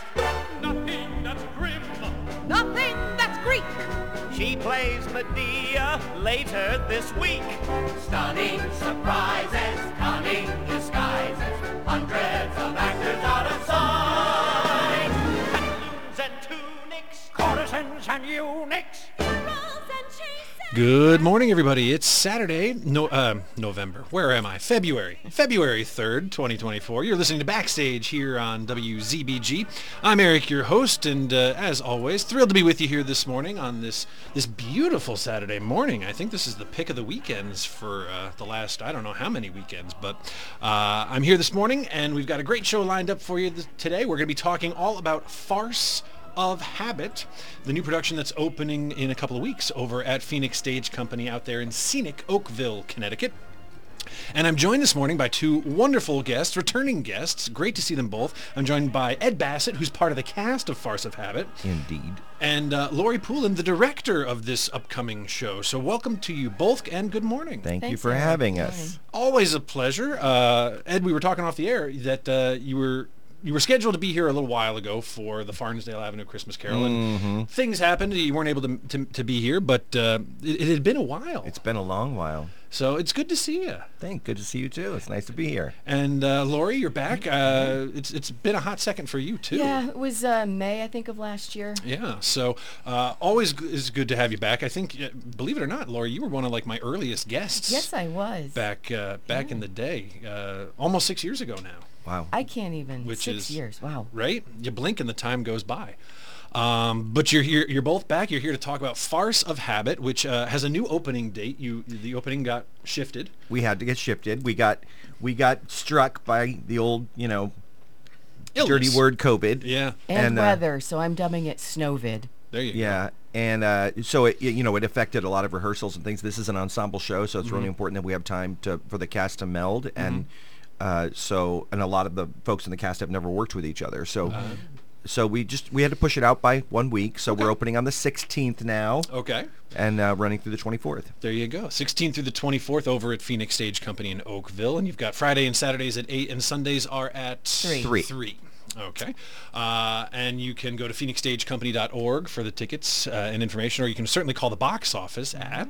nothing that's grim, Nothing that's Greek. She plays Medea later this week. Stunning surprises, cunning disguises, hundreds of actors out of sight. Pantaloons and tunics, courtesans and eunuchs. Good morning, everybody. It's Saturday, November. Where am I? February 3rd, 2024. You're listening to Backstage here on WZBG. I'm Eric, your host, and as always, thrilled to be with you here this morning on this beautiful Saturday morning. I think this is the pick of the weekends for the last, I don't know how many weekends, but I'm here this morning, and we've got a great show lined up for you today. We're going to be talking all about Farce of Habit, the new production that's opening in a couple of weeks over at Phoenix Stage Company out there in scenic Oakville, Connecticut. And I'm joined this morning by two wonderful guests, returning guests. Great to see them both. I'm joined by Ed Bassett, who's part of the cast of Farce of Habit. Indeed. And Lori Poulin, the director of this upcoming show. So welcome to you both, and good morning. Thank you Thanks, for Eric. having Good us. morning. Always a pleasure. Ed, we were talking off the air that you were scheduled to be here a little while ago for the Farnsdale Avenue Christmas Carol, and things happened. You weren't able to be here, but it had been a while. It's been a long while. So it's good to see you. Good to see you too. It's nice to be here. And Lori, you're back. It's been a hot second for you too. Yeah, it was May, I think, of last year. Yeah. So always is good to have you back. I think, believe it or not, Lori, you were one of my earliest guests. Yes, I was. Back in the day, almost 6 years ago now. Wow. I can't even. Which 6 is- years. Wow. Right? You blink and the time goes by. But you're here. You're both back. You're here to talk about Farce of Habit, which has a new opening date. The opening got shifted. We had to get shifted. We got struck by the old, dirty Illness. word COVID. Yeah. And weather, so I'm dubbing it Snowvid. There you go. Yeah. And so it affected a lot of rehearsals and things. This is an ensemble show, so it's really important that we have time for the cast to meld. And and a lot of the folks in the cast have never worked with each other. So we had to push it out by 1 week. So we're opening on the 16th now. Okay. And running through the 24th. There you go. 16th through the 24th over at Phoenix Stage Company in Oakville, and you've got Friday and Saturdays at 8, and Sundays are at 3. 3. Okay. And you can go to phoenixstagecompany.org for the tickets and information, or you can certainly call the box office at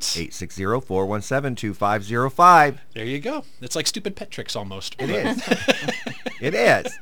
860-417-2505. There you go. It's like stupid pet tricks almost. It is. It is.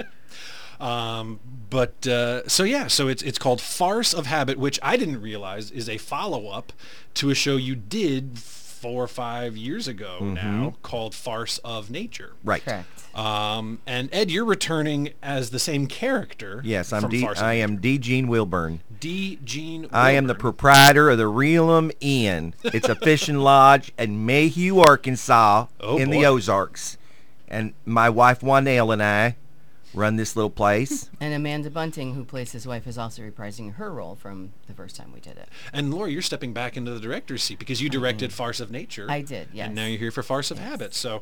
So it's called Farce of Habit, which I didn't realize is a follow-up to a show you did 4 or 5 years ago now called Farce of Nature. Right. Correct. And Ed, you're returning as the same character. Yes, from Farce of I Nature. am D. Gene Wilburn. D. Gene I am the Wilburn. proprietor of the Realum Inn. It's a fishing lodge in Mayhew, Arkansas, Oh, in boy. the Ozarks. And my wife, Juanelle, and I run this little place. And Amanda Bunting, who plays his wife, is also reprising her role from the first time we did it. And Laura, you're stepping back into the director's seat because you directed Farce of Nature. I did, yes. And now you're here for Farce of Habit. So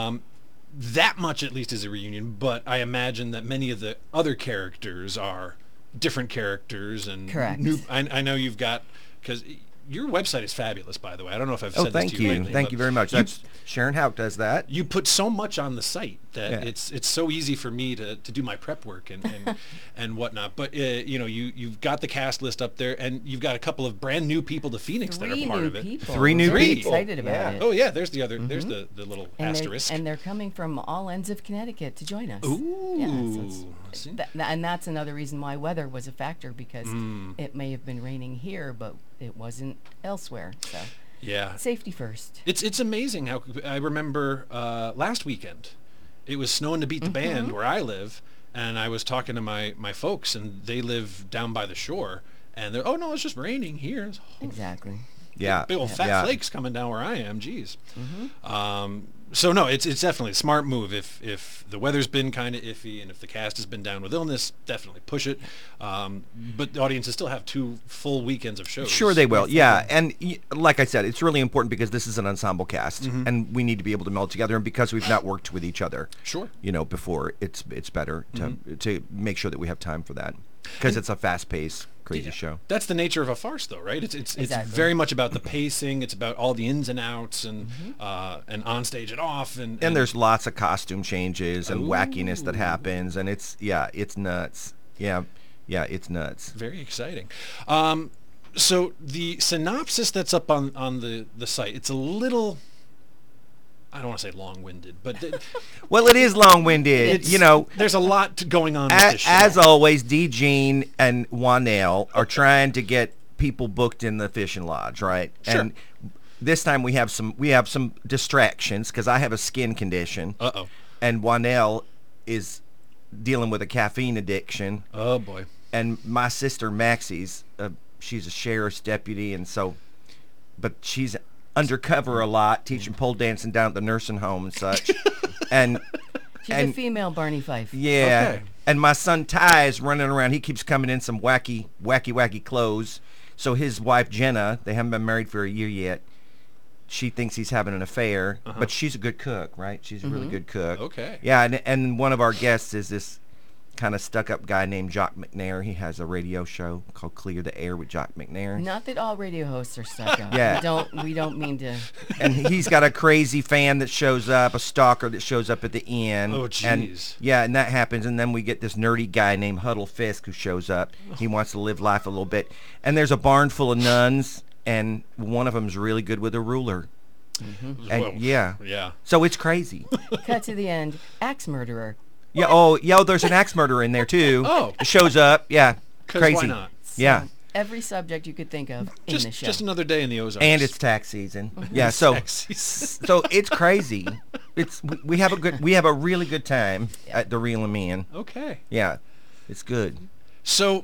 that much at least is a reunion, but I imagine that many of the other characters are different characters. And Correct. I know you've got, because your website is fabulous, by the way. I don't know if I've Oh, said this thank to you you. lately, Thank but you very much. That's Sharon Houck does that. you put so much on the site that Yeah. it's so easy for me to do my prep work and whatnot. But you've got the cast list up there, and you've got a couple of brand new people to Phoenix that 3 are part new of it. people. 3 new We're very people. excited about Yeah. it. Oh yeah, there's the other. There's the little And asterisk. they're coming from all ends of Connecticut to join us. Ooh. Yeah, so See? and that's another reason why weather was a factor, because Mm. it may have been raining here, but it wasn't elsewhere. So Yeah. safety first. It's amazing how I remember last weekend. It was snowing to beat the band where I live, and I was talking to my folks, and they live down by the shore, and they're, oh no, it's just raining here. It's Exactly. Yeah. big old fat Yeah. flakes coming down where I am. Jeez. So no, it's definitely a smart move. If the weather's been kind of iffy, and if the cast has been down with illness, definitely push it. But the audiences still have 2 full weekends of shows. Sure they will, yeah. And like I said, it's really important because this is an ensemble cast, and we need to be able to meld together. And because we've not worked with each other, Sure. before, it's better to make sure that we have time for that, because it's a fast-paced, crazy show. That's the nature of a farce, though, right? It's Exactly. very much about the pacing. It's about all the ins and outs, and on stage and off, and And there's lots of costume changes and Ooh. wackiness that happens, and it's nuts. Yeah, yeah, it's nuts. Very exciting. So the synopsis that's up on the site, it's a little, I don't want to say long-winded, but Well, it is long-winded. there's a lot going on with this show. As always, D. Jean and Wanell are trying to get people booked in the fishing lodge, right? Sure. And this time we have some distractions because I have a skin condition. Uh-oh. And Wanell is dealing with a caffeine addiction. Oh, boy. And my sister Maxie's, she's a sheriff's deputy, and so, but she's undercover a lot, teaching pole dancing down at the nursing home and such. and She's a female Barney Fife. yeah, Okay. and my son Ty is running around. He keeps coming in some wacky clothes. So his wife Jenna, they haven't been married for a year yet. She thinks he's having an affair, but she's a good cook, right? She's a really good cook. Okay. Yeah, and one of our guests is this kind of stuck-up guy named Jock McNair. He has a radio show called Clear the Air with Jock McNair. Not that all radio hosts are stuck up. Yeah. We don't mean to. And he's got a crazy fan that shows up, a stalker that shows up at the end. Oh, And, jeez. yeah, and that happens, and then we get this nerdy guy named Huddle Fisk who shows up. He wants to live life a little bit. And there's a barn full of nuns, and one of them's really good with a ruler. And Whoa. yeah. Yeah. So it's crazy. Cut to the end. Axe murderer. Yeah, there's an axe murderer in there too. Oh. It shows up. Yeah. 'Cause Crazy. why not? Yeah. Every subject you could think of in the show. Just another day in the Ozarks. And it's tax season. Yeah, so so it's crazy. We have a really good time at the Reel 'Em In. Okay. Yeah. It's good. So,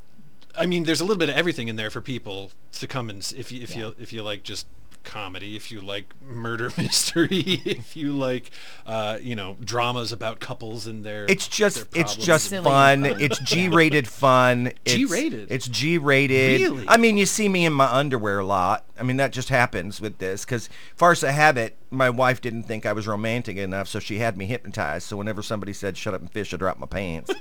I mean, there's a little bit of everything in there for people to come and if you like just comedy, if you like murder mystery, if you like dramas about couples and their It's just Silly fun. fun. It's G-rated fun. It's G-rated? It's G-rated. Really? I mean, you see me in my underwear a lot. I mean, that just happens with this because Farce of Habit, my wife didn't think I was romantic enough, so she had me hypnotized. So whenever somebody said "shut up and fish," I dropped my pants.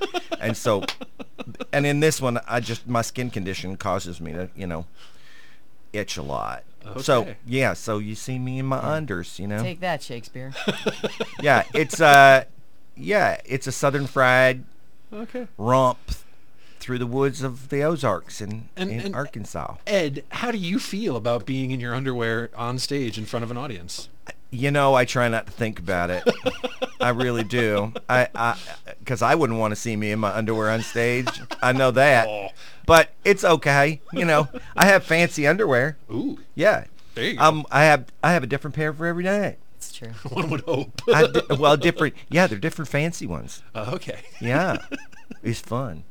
And in this one, my skin condition causes me to itch a lot. So Okay. yeah, so you see me in my unders, Take that, Shakespeare. Yeah, it's a Southern fried Okay. romp through the woods of the Ozarks in And- Arkansas. Ed, how do you feel about being in your underwear on stage in front of an audience? I try not to think about it. I really do. Because I wouldn't want to see me in my underwear on stage. I know that. Oh. But it's okay. I have fancy underwear. Ooh, Yeah. there you go. I have a different pair for every night. It's true. One would hope. Different. Yeah, they're different fancy ones. Okay. Yeah. It's fun.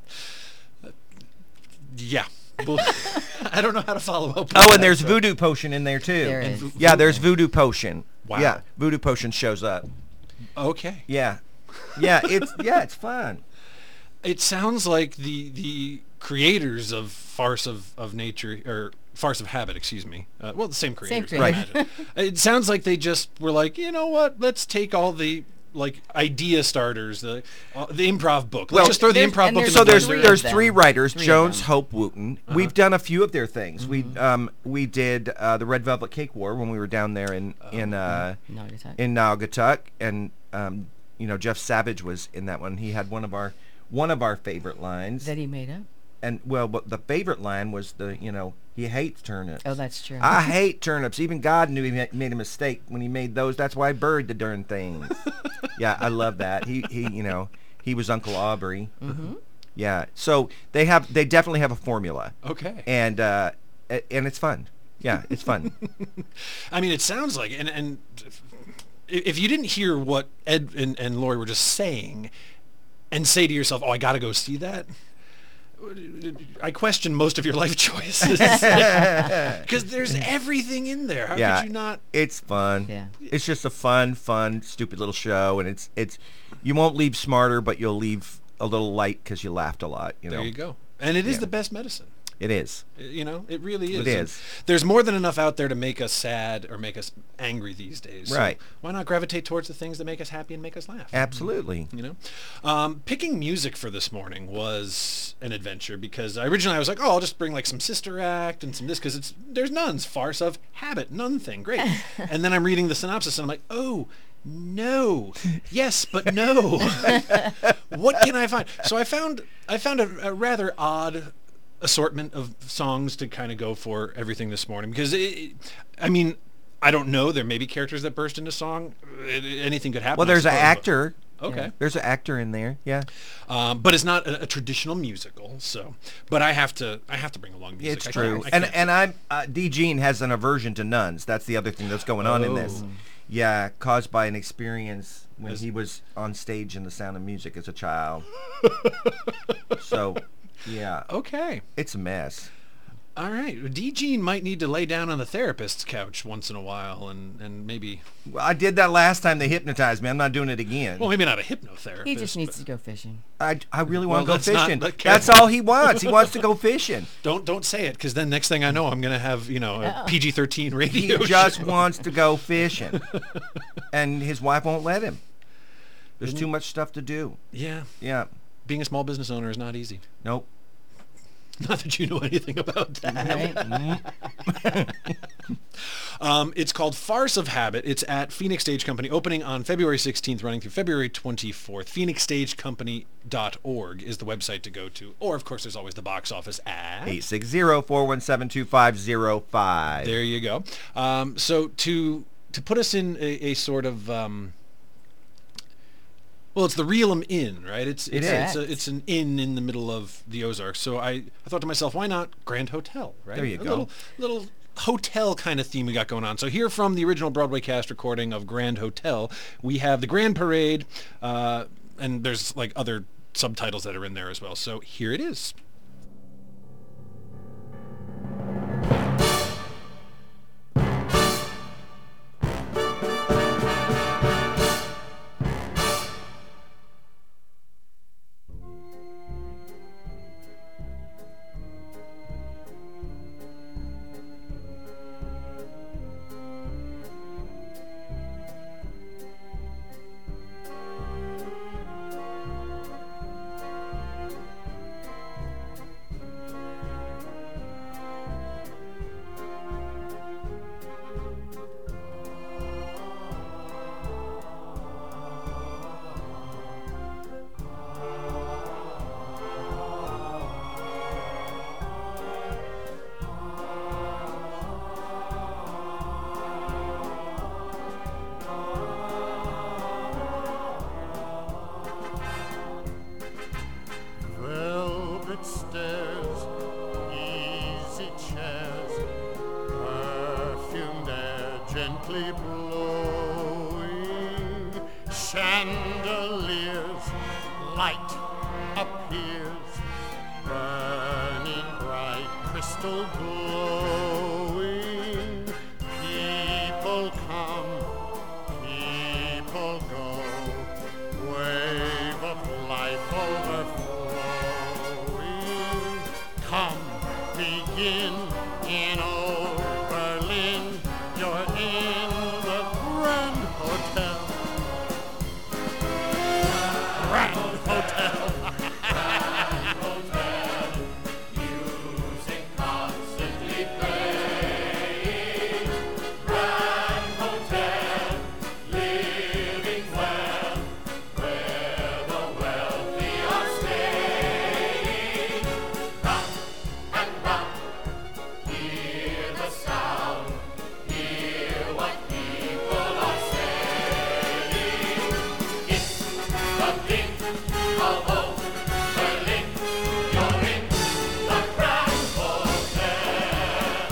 Yeah. Well, I don't know how to follow up. Oh, and there's Voodoo Potion in there too. There is. Yeah, there's Voodoo Potion. Wow. Yeah, Voodoo Potion shows up. Okay. Yeah. Yeah, it's fun. It sounds like the creators of Farce of Nature, or Farce of Habit, excuse me. The same creators. Same I creators. imagine. It sounds like they just were like, you know what? Let's take all the idea starters, the improv book. Let's just throw the there's- improv and book in there's the So there's three blender. of there's them. three writers, Three of Jones, them. Hope, Wooten. We've done a few of their things. We did the Red Velvet Cake War when we were down there in Naugatuck, and Jeff Savage was in that one. He had one of our favorite lines. That he made up. And but the favorite line was he hates turnips. Oh, that's true. I hate turnips. Even God knew he made a mistake when he made those. That's why I buried the darn things. Yeah, I love that. He was Uncle Aubrey. Mm-hmm. Yeah. So they definitely have a formula. Okay. And it's fun. Yeah, it's fun. I mean, it sounds like, and if you didn't hear what Ed and Lori were just saying, and say to yourself, "Oh, I got to go see that," I question most of your life choices because there's everything in there. How Yeah, could you not? it's fun. Yeah. It's just a fun, stupid little show, and it's you won't leave smarter, but you'll leave a little light because you laughed a lot. There you go. And it is Yeah. the best medicine. It is. It really is. It is. There's more than enough out there to make us sad or make us angry these days. So Right. why not gravitate towards the things that make us happy and make us laugh? Absolutely. Picking music for this morning was an adventure because originally I was like, oh, I'll just bring like some Sister Act and some this because there's nuns, Farce of Habit, nun thing, great. And then I'm reading the synopsis and I'm like, oh, No. Yes, but no. What can I find? So I found a rather odd assortment of songs to kind of go for everything this morning because I don't know. There may be characters that burst into song. Anything could happen. Well, there's I an suppose, actor. Okay. Yeah. There's an actor in there. Yeah. But it's not a traditional musical. So, but I have to bring along music. It's I true. can't- And I'm D. Gene has an aversion to nuns. That's the other thing that's going on in this. Oh. Yeah, caused by an experience when As- he was on stage in The Sound of Music as a child. So, yeah, Okay. it's a mess. All right. D. Gene might need to lay down on the therapist's couch once in a while and maybe, Well, I did that last time they hypnotized me. I'm not doing it again. well, maybe not a hypnotherapist. He just needs but to go fishing. I really Well, want to go that's not- fishing. but That's careful. all he wants. He wants to go fishing. Don't say it because then next thing I know, I'm going to have, a PG-13 He radio just show. wants to go fishing. And his wife won't let him. There's too much stuff to do. Yeah. Yeah. Being a small business owner is not easy. Nope. Not that you know anything about that. Right? It's called Farce of Habit. It's at Phoenix Stage Company, opening on February 16th, running through February 24th. PhoenixStageCompany.org is the website to go to. Or, of course, there's always the box office at... 860-417-2505. There you go. So to put us in a sort of... well, it's the Realm Inn, right? It's an inn in the middle of the Ozarks. So I thought to myself, why not Grand Hotel, right? There you a go. Little hotel kind of theme we got going on. So here from the original Broadway cast recording of Grand Hotel, we have the Grand Parade, and there's like other subtitles that are in there as well. So here it is. Velvet stairs, easy chairs, perfumed air gently blowing, chandeliers, light appears, burning bright, crystal glowing. People come, people go, wave of life overflowing. Come, begin in old Berlin. You're in the Grand Hotel. Grand Hotel. Music constantly playing. Grand Hotel, living well, where the wealthy are staying. Rock and rock, hear the sound, hear what people are saying. It's the king of old Berlin. You're in the Grand Hotel.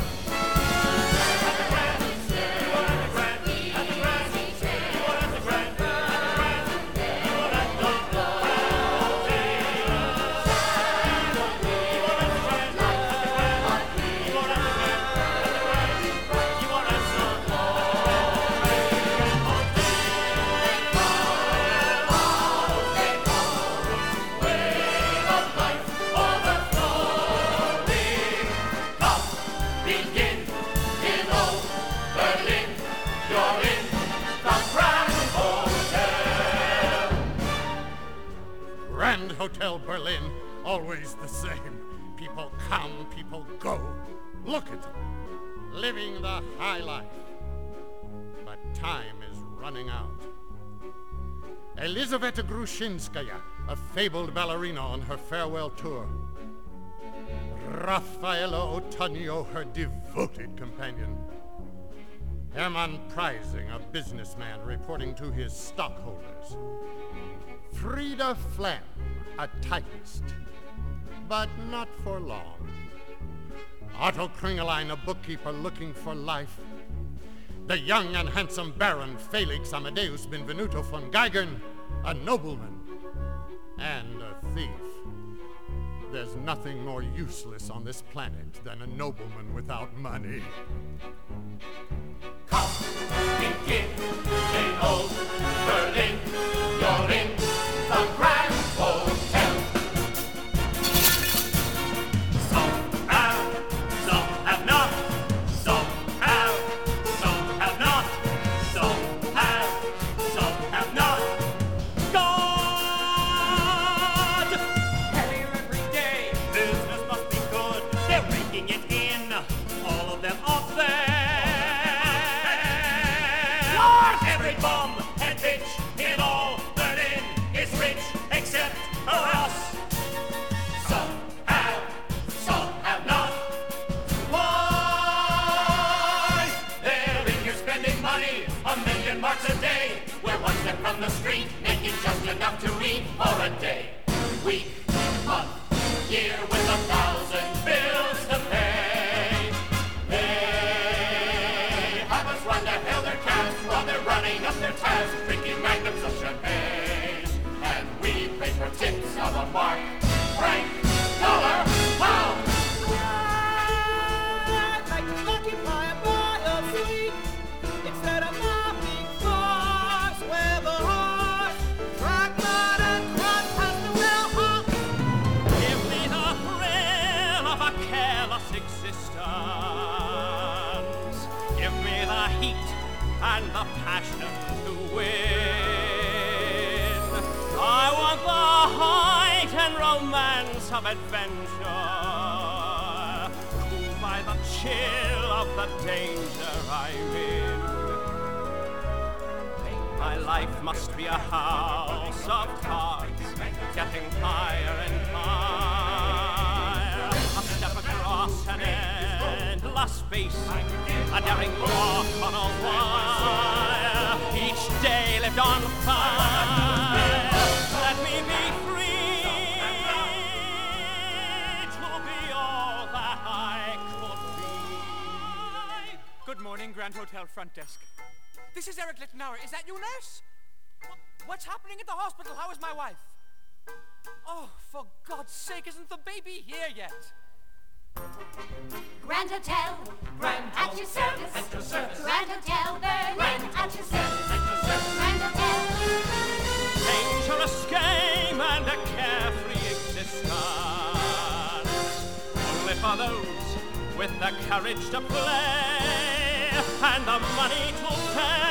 Begin in old Berlin. You're in the Grand Hotel. Grand Hotel Berlin, always the same. People come, people go. Look at them, living the high life. But time is running out. Elizaveta Grushinskaya, a fabled ballerina on her farewell tour. Rafaela Otanio, her devoted companion. Hermann Preising, a businessman reporting to his stockholders. Frida Flam, a typist, but not for long. Otto Kringelein, a bookkeeper looking for life. The young and handsome Baron Felix Amadeus Benvenuto von Geigern, a nobleman and a thief. There's nothing more useless on this planet than a nobleman without money. Come, begin in old Berlin. You're in the Grand Hotel. Some have not. Some have not. Some have not. God! Heavier every day. Business must be good. They're raking it in. All of them up there. Every bum and bitch in all Berlin is rich except for us. Some have not. Why? They're in here spending money, 1,000,000 marks a day. We're one step from the street, making just enough to eat for a day. Week, month, year with 1,000 bills to pay. They have us run to hell their cabs while they're running up their tabs, drinking magnums of champagne. And we pay for tips of a mark, franc, dollar, pound. I'd like to occupy a royal seat instead of mopping floors where the horse, rock, mud, and crust has to well hop. Give me the thrill of a careless existence. Give me the heat and the passion to win. I want the height and romance of adventure, cooled by the chill of the danger I'm in. My life must be a house of cards, getting higher and higher. A step across an endless space, a daring walk on a wire. Each day lived on fire. Let me be free to be all that I could be. Good morning, Grand Hotel front desk. This is Eric Littenauer. Is that you, nurse? What's happening at the hospital? How is my wife? Oh, for God's sake, isn't the baby here yet? Grand Hotel, at your service. Grand Hotel Berlin, at your service. Grand Hotel. Dangerous game and a carefree existence, only for those with the courage to play and the money to pay.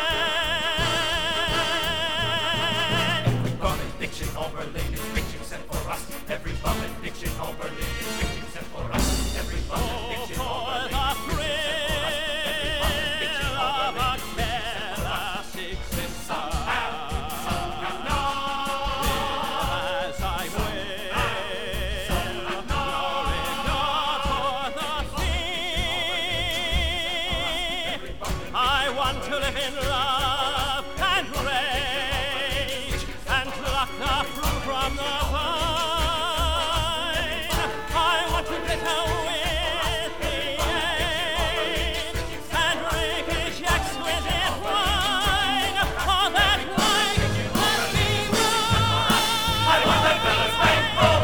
Every bum addiction all Berlin is rich except for us. Every bum addiction all Berlin is rich except for us. Every bum addiction all For Berlin the is rich except for us. Every bum addiction all thrill of Berlin a careless existence. Some have not. As I will, no regard for the thief. I want to live in love and rage and pluck the fruit from the vine. I want to glitter with the age and drink his exquisite wine. For that life must be mine. I want that fella's bankroll.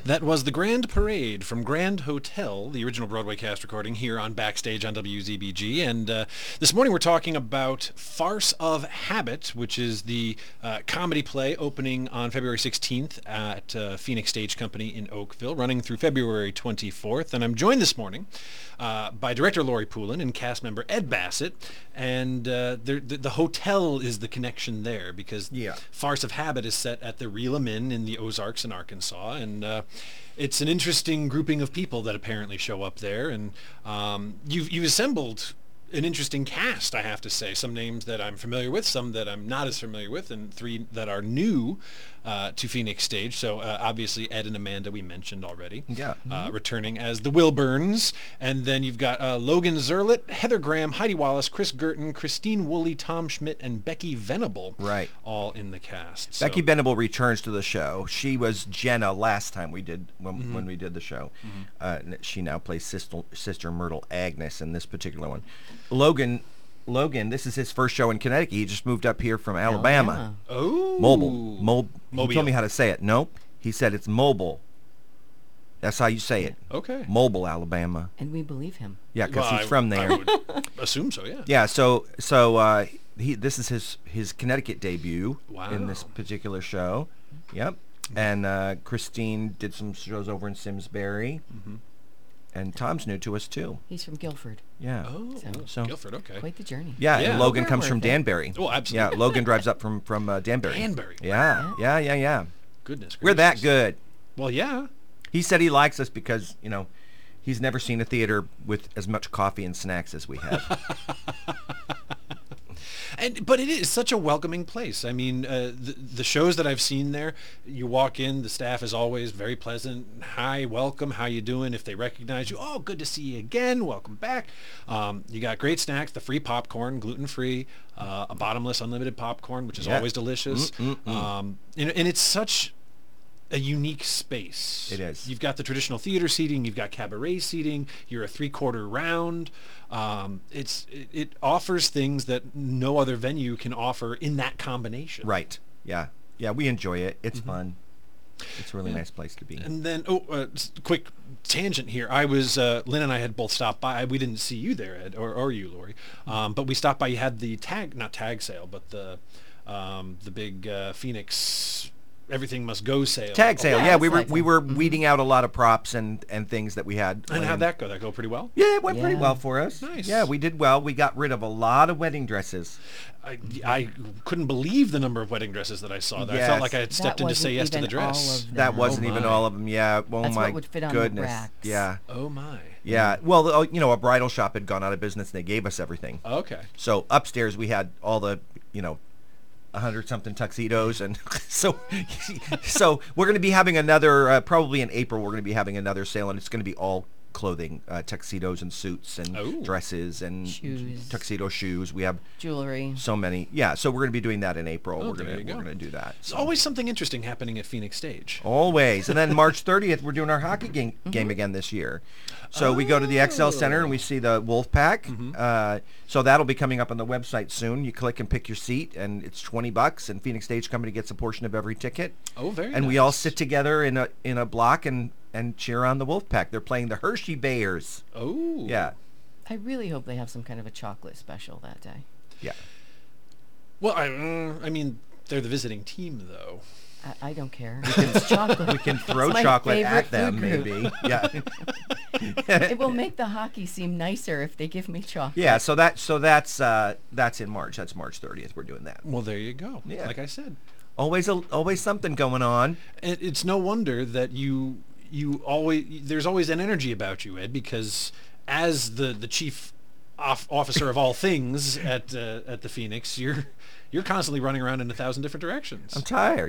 That was the Grand Parade from Grand Hotel, the original Broadway cast recording here on Backstage on WZBG. And this morning we're talking about Farce of Habit, which is the comedy play opening on February 16th at Phoenix Stage Company in Oakville, running through February 24th. And I'm joined this morning by director Lori Poulin and cast member Ed Bassett. And the hotel is the connection there because Farce of Habit is set at the Relam Inn in the Ozarks in Arkansas. And it's an interesting grouping of people that apparently show up there. And you've assembled an interesting cast, I have to say. Some names that I'm familiar with, some that I'm not as familiar with, and 3 that are new to Phoenix Stage. So obviously Ed and Amanda we mentioned already. Yeah. Returning as the Wilburns. And then you've got Logan Zerlett, Heather Graham, Heidi Wallace, Chris Girton, Christine Woolley, Tom Schmidt, and Becky Venable. Right. All in the cast. Becky Venable returns to the show. She was Jenna last time we did when we did the show. She now plays Sister Myrtle Agnes in this particular one. Logan, this is his first show in Connecticut. He just moved up here from Alabama. Oh. Mobile. He told me how to say it. Nope. He said it's mobile. That's how you say it. Okay. Mobile, Alabama. And we believe him. Yeah, because he's from there. I would assume so, yeah. Yeah, so this is his Connecticut debut in this particular show. Yep. And Christine did some shows over in Simsbury. And Tom's new to us too. He's from Guilford. Yeah. Oh, so Guilford, okay. Quite the journey. Yeah, Yeah. and Logan We're comes from worth it. Danbury. Oh, absolutely. Yeah, Logan drives up from Danbury. Danbury. Yeah. Goodness gracious. We're that good. Well, yeah. He said he likes us because, he's never seen a theater with as much coffee and snacks as we have. But it is such a welcoming place. I mean, the shows that I've seen there, you walk in, the staff is always very pleasant. Hi, welcome, how you doing? If they recognize you, oh, good to see you again, welcome back. You got great snacks, the free popcorn, gluten-free, a bottomless unlimited popcorn, which is always delicious. And it's such a unique space. It is. You've got the traditional theater seating, you've got cabaret seating, you're a 3/4 round. It offers things that no other venue can offer in that combination. Right. Yeah. Yeah, we enjoy it. It's fun. It's a really nice place to be. And then, quick tangent here. I was, Lynn and I had both stopped by. We didn't see you there, Ed, or you, Lori. But we stopped by. You had the not tag sale, but the big Phoenix Everything Must Go sale. Tag sale. Yeah, we exactly. were weeding out a lot of props and things that we had. And how'd that go? That go pretty well? Yeah, it went pretty Yeah. well for us. Nice. Yeah, we did well. We got rid of a lot of wedding dresses. I couldn't believe the number of wedding dresses that I saw there. I Yes. felt like I had stepped in to say yes to the dress. That wasn't even my. all of them. Yeah. Oh That's my what would fit on the goodness. racks. Yeah. Oh my. Yeah. Well, a bridal shop had gone out of business and they gave us everything. Okay. So upstairs we had all the, 100-something tuxedos, and so we're going to be having another probably in April. We're going to be having another sale, and it's going to be all clothing, tuxedos and suits and dresses and Shoes. tuxedo shoes. We have Jewelry. so many. Yeah, so we're going to be doing that in April. Oh, we're there you go. going to do that. There's always something interesting happening at Phoenix Stage. Always. And then March 30th, we're doing our hockey game again this year. So we go to the XL Center and we see the Wolfpack. So that'll be coming up on the website soon. You click and pick your seat, and it's $20, and Phoenix Stage Company gets a portion of every ticket. Oh, very And nice. we all sit together in a block and cheer on the Wolfpack. They're playing the Hershey Bears. Oh. Yeah. I really hope they have some kind of a chocolate special that day. Yeah. Well, I mean, they're the visiting team, though. I don't care. It's chocolate. We can throw It's my chocolate favorite at them, food group. maybe. Yeah. It will make the hockey seem nicer if they give me chocolate. Yeah, so that's in March. That's March 30th. We're doing that. Well, there you go. Yeah. Like I said. Always something going on. It's no wonder that you there's always an energy about you, Ed, because as the chief officer of all things at the Phoenix, you're constantly running around in 1,000 different directions. I'm tired.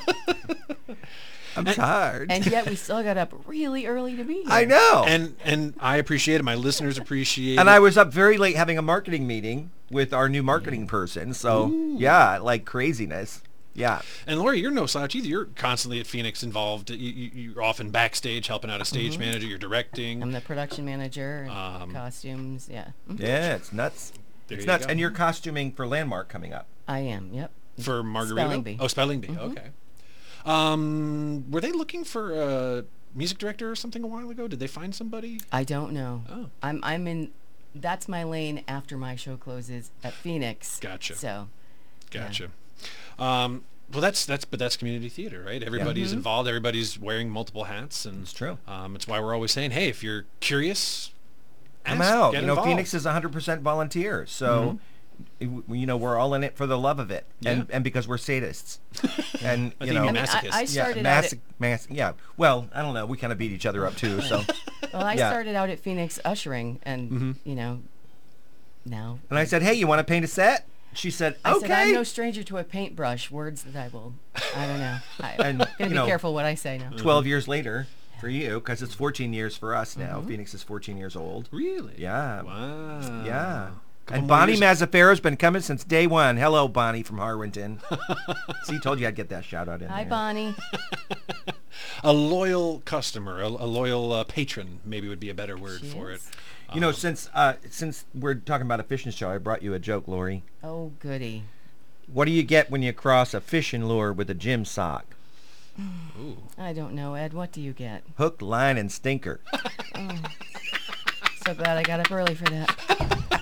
I'm tired. And yet we still got up really early to be here. I know. And I appreciate it. My listeners appreciate And it. I was up very late having a marketing meeting with our new marketing person. So, yeah, like craziness. Yeah. And Lori, you're no slouch either. You're constantly at Phoenix involved. You're often backstage helping out a stage manager. You're directing. I'm the production manager, and costumes, yeah. Yeah, it's nuts. There It's you nuts. go. And you're costuming for Landmark coming up. I am, yep. For Margarita? Spelling Bee. Oh, Spelling Bee. Okay. Were they looking for music director or something a while ago? Did they find somebody? I don't know. Oh. I'm in. That's my lane after my show closes at Phoenix. Gotcha. So. Gotcha. Well, that's community theater, right? Everybody's involved. Everybody's wearing multiple hats, and It's true. It's why we're always saying, hey, if you're curious, Come ask, out. get You know, involved. Phoenix is 100% volunteer, so we're all in it for the love of it, and because we're sadists, and I you think know, you're I mean, masochists. I started out at, yeah. Well, I don't know. We kind of beat each other up too, so. well, I Yeah. started out at Phoenix ushering, and you know, now. And I said, "Hey, you want to paint a set?" She said, I "Okay." said, I'm no stranger to a paintbrush. Words that I will. I don't know. I'm And, gonna be careful what I say now. 12 years later for you, because it's 14 years for us now. Phoenix is 14 years old. Really? Yeah. Wow. Yeah. Couple And more Bonnie years. Mazzaferro's been coming since day one. Hello, Bonnie from Harwinton. See, told you I'd get that shout out in Hi, there. Bonnie. A loyal customer, a loyal patron, maybe would be a better word She for it. is. You know, since we're talking about a fishing show, I brought you a joke, Lori. Oh, goody. What do you get when you cross a fishing lure with a gym sock? Ooh. I don't know, Ed. What do you get? Hook, line, and stinker. So glad I got up early for that.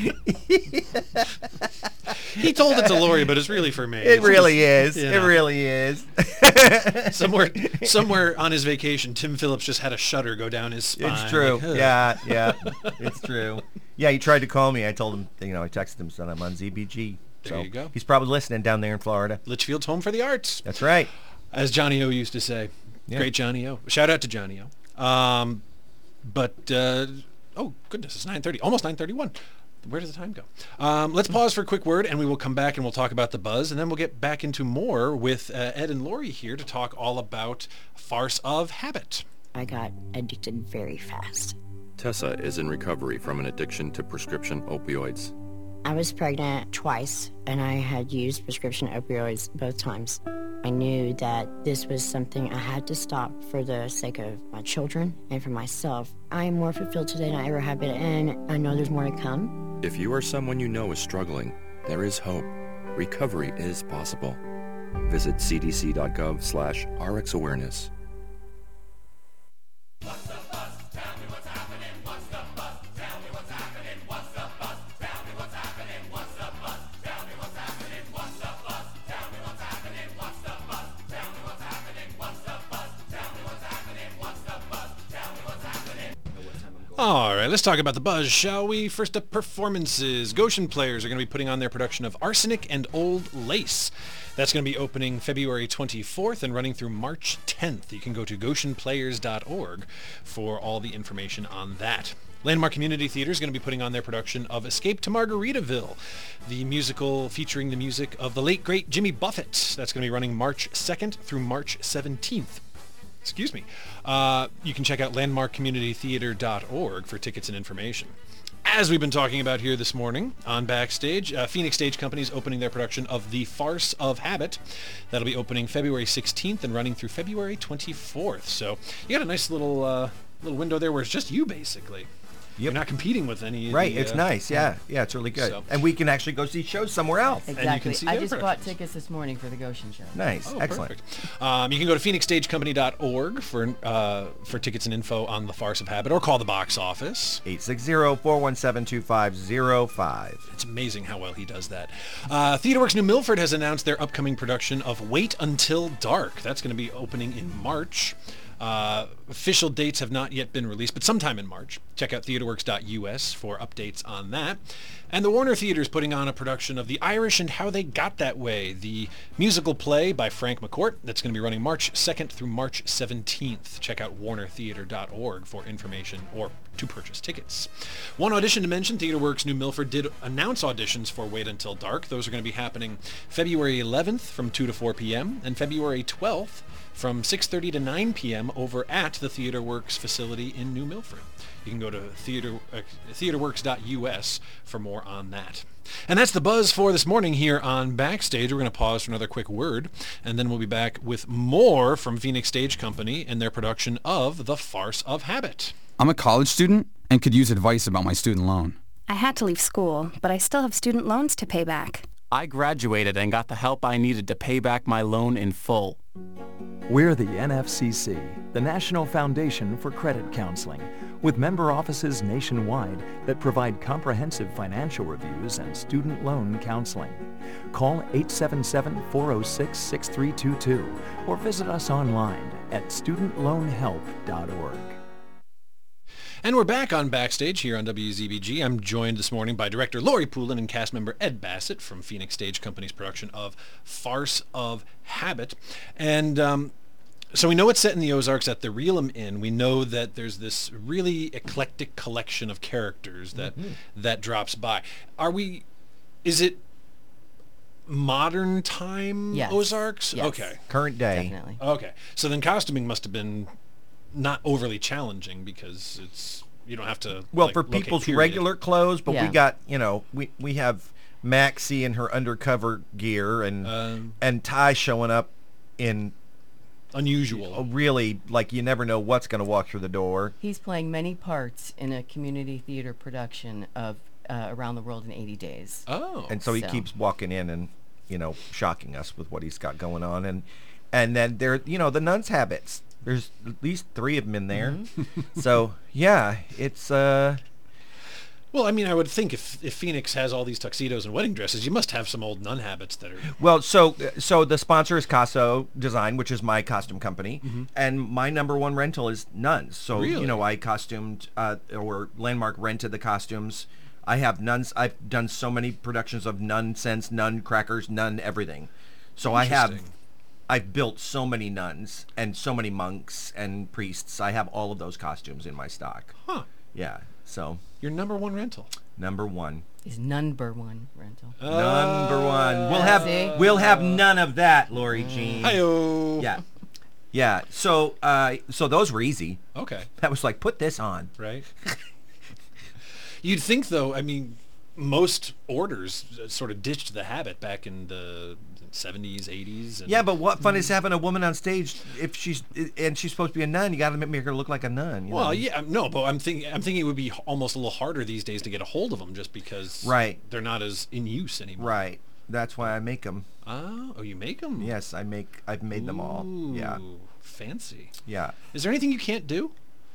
He told it to Lori, but it's really for me. It It's really just, is. you It know, really is. somewhere on his vacation, Tim Phillips just had a shudder go down his spine. It's true. Like, ugh. Yeah. It's true. Yeah, he tried to call me. I told him, I texted him, son, I'm on ZBG. There So you go. he's probably listening down there in Florida. Litchfield's home for the arts, That's right. as Johnny O used to say. Yeah. Great Johnny O. Shout out to Johnny O. Oh goodness, it's 9:30, almost 9:31. Where does the time go? Let's pause for a quick word, and we will come back and we'll talk about the buzz, and then we'll get back into more with Ed and Lori here to talk all about Farce of Habit. I got addicted very fast. Tessa is in recovery from an addiction to prescription opioids. I was pregnant twice, and I had used prescription opioids both times. I knew that this was something I had to stop for the sake of my children and for myself. I am more fulfilled today than I ever have been, and I know there's more to come. If you or someone you know is struggling, there is hope. Recovery is possible. Visit cdc.gov/RxAwareness. All right, let's talk about the buzz, shall we? First up, performances. Goshen Players are going to be putting on their production of Arsenic and Old Lace. That's going to be opening February 24th and running through March 10th. You can go to goshenplayers.org for all the information on that. Landmark Community Theater is going to be putting on their production of Escape to Margaritaville, the musical featuring the music of the late, great Jimmy Buffett. That's going to be running March 2nd through March 17th. Excuse me. You can check out landmarkcommunitytheater.org for tickets and information. As we've been talking about here this morning on Backstage, Phoenix Stage Company is opening their production of The Farce of Habit. That'll be opening February 16th and running through February 24th. So you got a nice little window there where it's just you, basically. You're not competing with any of Right, the, it's nice. Yeah, it's really good. So- And we can actually go see shows somewhere else. Exactly. see I their just bought productions. tickets this morning for the Goshen show. Nice, excellent. Perfect. You can go to phoenixstagecompany.org for tickets and info on The Farce of Habit, or call the box office. 860-417-2505. It's amazing how well he does that. TheaterWorks New Milford has announced their upcoming production of Wait Until Dark. That's going to be opening in March. Official dates have not yet been released, but sometime in March. Check out theaterworks.us for updates on that. And the Warner Theater is putting on a production of The Irish and How They Got That Way, the musical play by Frank McCourt. That's going to be running March 2nd through March 17th. Check out warnertheater.org for information or to purchase tickets. One audition to mention, TheaterWorks New Milford did announce auditions for Wait Until Dark. Those are going to be happening February 11th from 2 to 4 p.m. and February 12th from 6:30 to 9 p.m. over at the TheaterWorks facility in New Milford. You can go to theaterworks.us for more on that. And that's the buzz for this morning here on Backstage. We're going to pause for another quick word, and then we'll be back with more from Phoenix Stage Company and their production of The Farce of Habit. I'm a college student and could use advice about my student loan. I had to leave school, but I still have student loans to pay back. I graduated and got the help I needed to pay back my loan in full. We're the NFCC, the National Foundation for Credit Counseling, with member offices nationwide that provide comprehensive financial reviews and student loan counseling. Call 877-406-6322 or visit us online at studentloanhelp.org. And we're back on Backstage here on WZBG. I'm joined this morning by director Lori Poulin and cast member Ed Bassett from Phoenix Stage Company's production of Farce of Habit. And so we know it's set in the Ozarks at the Realum Inn. We know that there's this really eclectic collection of characters that drops by. Is it modern time Ozarks? Yes. Okay. Current day. Definitely. Okay. So then costuming must have been not overly challenging because you don't have to for people's regular clothes, but we got, we have Maxie in her undercover gear and Ty showing up in unusual. Really, you never know what's going to walk through the door. He's playing many parts in a community theater production of Around the World in 80 Days. Oh. And so he keeps walking in and, shocking us with what he's got going on. And then there, the nuns' habits. There's at least 3 of them in there. So, yeah, it's... Well, I mean, I would think if Phoenix has all these tuxedos and wedding dresses, you must have some old nun habits that are... Well, so the sponsor is Casso Design, which is my costume company, and my number one rental is nuns. So, really? I costumed, or Landmark rented the costumes. I have nuns. I've done so many productions of nonsense, nun crackers, nun everything. So I've built so many nuns and so many monks and priests. I have all of those costumes in my stock. Huh. Yeah, so... Your number one rental? Number one. Is number one rental. Number one. We'll have none of that, Lori Jean. Hi-yo. Yeah. Yeah, so those were easy. Okay. That was like, put this on. Right. You'd think, though, I mean, most orders sort of ditched the habit back in the 70s, 80s. Yeah, but what fun is having a woman on stage if she's supposed to be a nun? You got to make her look like a nun. Well, yeah, no, but I'm thinking it would be almost a little harder these days to get a hold of them just because they're not as in use anymore. Right. That's why I make them. Oh, you make them? Yes, I've made them all. Yeah. Fancy. Yeah. Is there anything you can't do?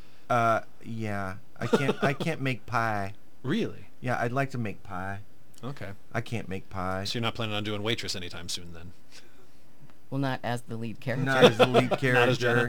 Yeah. I can't make pie. Really? Yeah, I'd like to make pie. Okay. I can't make pie. So you're not planning on doing waitress anytime soon then? Well, not as the lead character. Not as the lead character. Not as Jenna?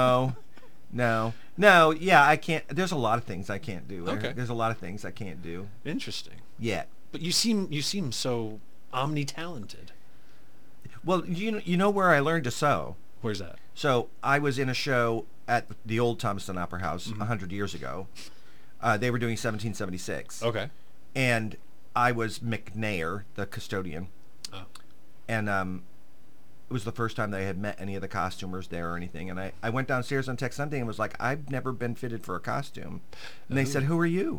No. Yeah, I can't. There's a lot of things I can't do. Okay. There's a lot of things I can't do. Interesting. Yeah. But you seem so omni-talented. Well, you know where I learned to sew? Where's that? So I was in a show at the old Thomaston Opera House 100 years ago. They were doing 1776. Okay. And I was McNair, the custodian. Oh. And it was the first time that I had met any of the costumers there or anything. And I went downstairs on Tech Sunday and was like, I've never been fitted for a costume. And they said, who are you?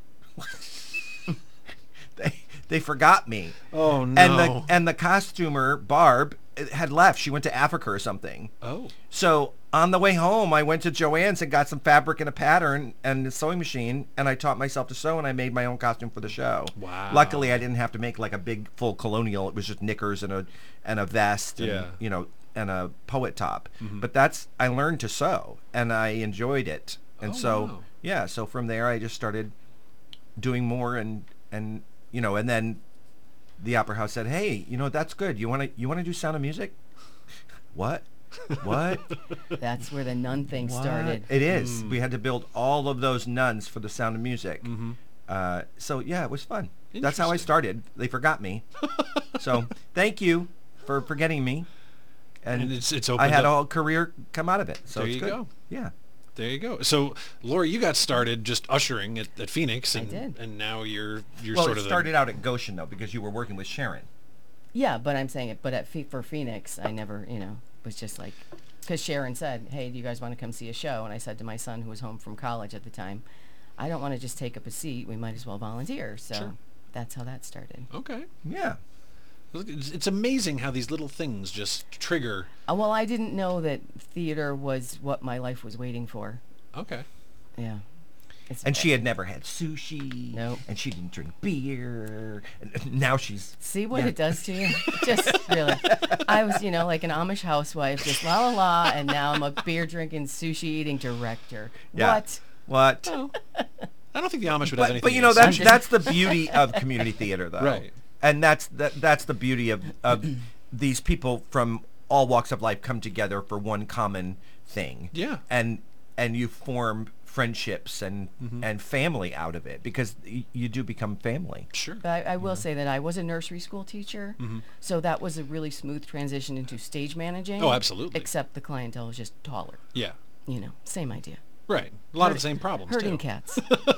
They forgot me. Oh, no. And the costumer, Barb, had left. She went to Africa or something. Oh. So on the way home, I went to Joann's and got some fabric and a pattern and a sewing machine, and I taught myself to sew, and I made my own costume for the show. Wow. Luckily, I didn't have to make like a big full colonial. It was just knickers and a vest and and a poet top. But I learned to sew, and I enjoyed it. And so from there I just started doing more and then the Opera House said, "Hey, that's good. You want to do Sound of Music?" What? That's where the nun thing started. It is. We had to build all of those nuns for the Sound of Music. So yeah, it was fun. That's how I started. They forgot me. So thank you for forgetting me. And it's I had a career come out of it. So there it's you good. go. Yeah. There you go. So, Lori, you got started just ushering at Phoenix, and I did. And now you're well, sort it of started out at Goshen though, because you were working with Sharon. Yeah, but I'm saying it. But for Phoenix, I never, was just like, because Sharon said, "Hey, do you guys want to come see a show?" And I said to my son, who was home from college at the time, "I don't want to just take up a seat. We might as well volunteer." So that's how that started. Okay. Yeah. It's amazing how these little things just trigger. Well, I didn't know that theater was what my life was waiting for. Okay. Yeah. And she had never had sushi. Nope. And she didn't drink beer. And now she's... See what it does to you? Just really. I was, like an Amish housewife, just la la la, and now I'm a beer drinking, sushi eating director. Yeah. What? Oh. I don't think the Amish would have anything. But that's the beauty of community theater, though. Right. And that's the beauty of these people from all walks of life come together for one common thing. Yeah. And you form friendships and family out of it, because you do become family. Sure. But I will say that I was a nursery school teacher, so that was a really smooth transition into stage managing. Oh, absolutely. Except the clientele is just taller. Yeah. Same idea. Right. A lot of the same problems, herding too. cats.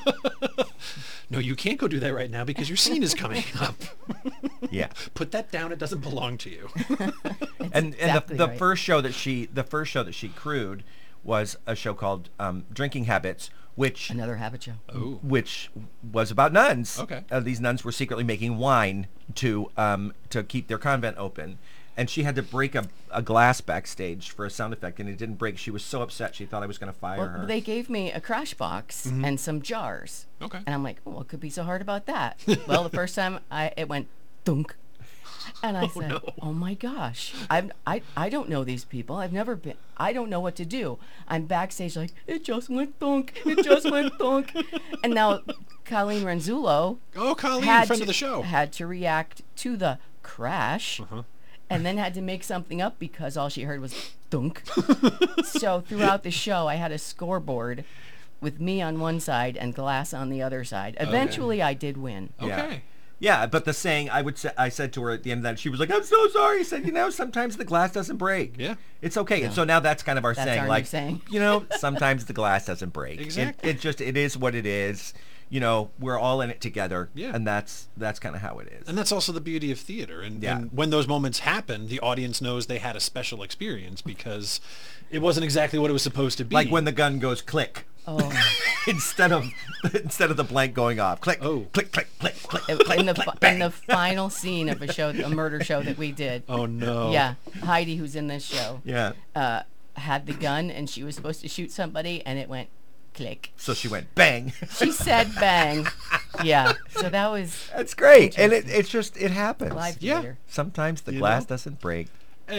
No, you can't go do that right now because your scene is coming up. Yeah. Put that down. It doesn't belong to you. And exactly the right. first show that she crewed was a show called Drinking Habits, which Another habit show. Oh. which was about nuns. Okay. These nuns were secretly making wine to keep their convent open. And she had to break a glass backstage for a sound effect, and it didn't break. She was so upset, she thought I was going to fire her. Well, they gave me a crash box and some jars. Okay. And I'm like, what could be so hard about that? Well, the first time it went thunk. And I said, oh my gosh, I don't know these people. I've never been, I don't know what to do. I'm backstage like, it just went thunk. It just went thunk. And now Colleen Renzullo. Oh, Colleen, friend of the show. Had to react to the crash. And then had to make something up because all she heard was thunk. So throughout the show, I had a scoreboard with me on one side and glass on the other side. Eventually, I did win. Okay. Yeah, but the saying I said to her at the end of that, she was like, "I'm so sorry." I said, sometimes the glass doesn't break. Yeah. It's okay. And so now that's kind of our That's saying, our new like, saying. sometimes the glass doesn't break. Exactly. It is what it is. We're all in it together. Yeah. And that's kind of how it is. And that's also the beauty of theater. And when those moments happen, the audience knows they had a special experience because it wasn't exactly what it was supposed to be. Like when the gun goes click. Oh. instead of the blank going off. Click. Oh. Click, click, click, click. In the final scene of a murder show that we did. Oh, no. Yeah. Heidi, who's in this show. Yeah. Had the gun and she was supposed to shoot somebody and it went click. So she went bang. She said bang. Yeah. So that was... That's great. And it just happens. Live theater. Sometimes the glass doesn't break.